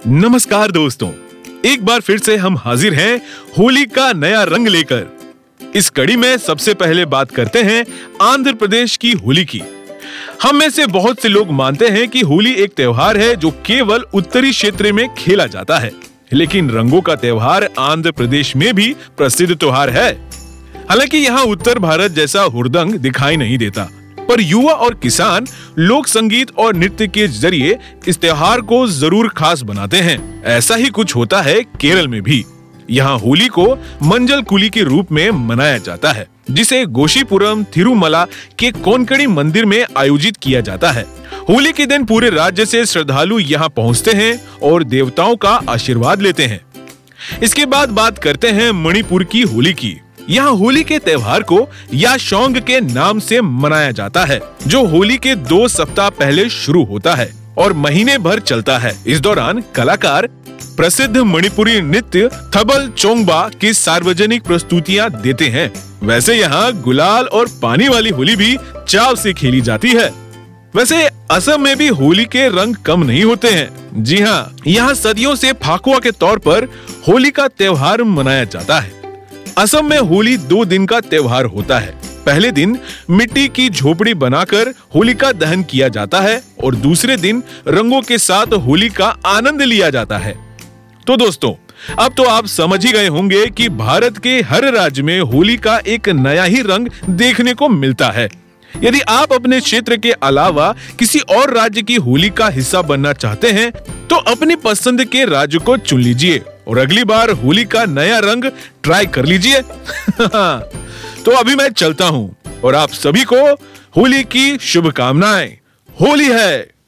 नमस्कार दोस्तों, एक बार फिर से हम हाजिर हैं होली का नया रंग लेकर। इस कड़ी में सबसे पहले बात करते हैं आंध्र प्रदेश की होली की। हम में से बहुत से लोग मानते हैं कि होली एक त्योहार है जो केवल उत्तरी क्षेत्र में खेला जाता है, लेकिन रंगों का त्योहार आंध्र प्रदेश में भी प्रसिद्ध त्योहार है। हालांकि यहाँ उत्तर भारत जैसा हुड़दंग दिखाई नहीं देता, पर युवा और किसान लोक संगीत और नृत्य के जरिए इस त्योहार को जरूर खास बनाते हैं। ऐसा ही कुछ होता है केरल में भी। यहाँ होली को मंजल कुली के रूप में मनाया जाता है, जिसे गोशीपुरम थिरुमला के कोनकणी मंदिर में आयोजित किया जाता है। होली के दिन पूरे राज्य से श्रद्धालु यहाँ पहुँचते हैं और देवताओं का आशीर्वाद लेते हैं। इसके बाद बात करते हैं मणिपुर की होली की। यहाँ होली के त्योहार को याशोंग के नाम से मनाया जाता है, जो होली के 2 सप्ताह पहले शुरू होता है और महीने भर चलता है। इस दौरान कलाकार प्रसिद्ध मणिपुरी नृत्य थबल चोंगबा की सार्वजनिक प्रस्तुतियाँ देते हैं। वैसे यहाँ गुलाल और पानी वाली होली भी चाव से खेली जाती है। वैसे असम में भी होली के रंग कम नहीं होते हैं। जी हाँ, यहाँ सदियों से फाकुआ के तौर पर होली का त्योहार मनाया जाता है। असम में होली 2 दिन का त्योहार होता है। पहले दिन मिट्टी की झोपड़ी बनाकर होलिका दहन किया जाता है और दूसरे दिन रंगों के साथ होली का आनंद लिया जाता है। तो दोस्तों, अब तो आप समझ ही गए होंगे कि भारत के हर राज्य में होली का एक नया ही रंग देखने को मिलता है। यदि आप अपने क्षेत्र के अलावा किसी और राज्य की होली का हिस्सा बनना चाहते हैं, तो अपनी पसंद के राज्य को चुन लीजिए और अगली बार होली का नया रंग ट्राई कर लीजिए। तो अभी मैं चलता हूँ और आप सभी को होली की शुभकामनाएं। होली है।